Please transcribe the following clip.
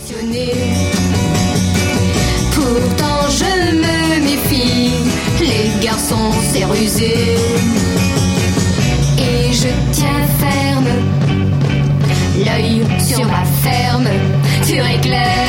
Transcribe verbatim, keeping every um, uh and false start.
passionné. Pourtant je me méfie, les garçons c'est rusé. Et je tiens ferme, l'œil sur ma ferme, sur éclair.